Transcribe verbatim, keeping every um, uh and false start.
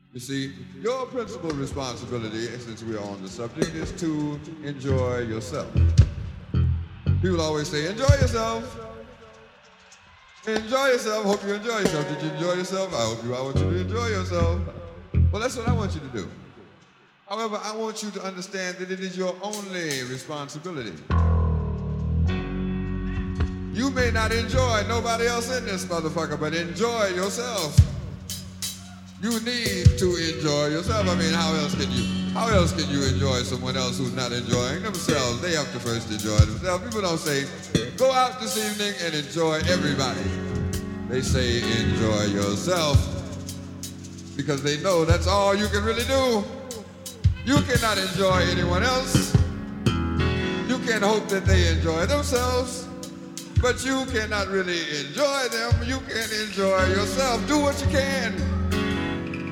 You see, your principal responsibility, since we are on the subject, is to enjoy yourself. People always say, enjoy yourself. Enjoy yourself. Hope you enjoy yourself. Did you enjoy yourself? I hope you. I want you to enjoy yourself. Well, that's what I want you to do. However, I want you to understand that it is your only responsibility. You may not enjoy nobody else in this motherfucker, but enjoy yourself. You need to enjoy yourself. I mean, how else can you? How else can you enjoy someone else who's not enjoying themselves? They have to first enjoy themselves. People don't say, go out this evening and enjoy everybody. They say, enjoy yourself. Because they know that's all you can really do. You cannot enjoy anyone else. You can hope that they enjoy themselves, but you cannot really enjoy them. You can enjoy yourself. Do what you can.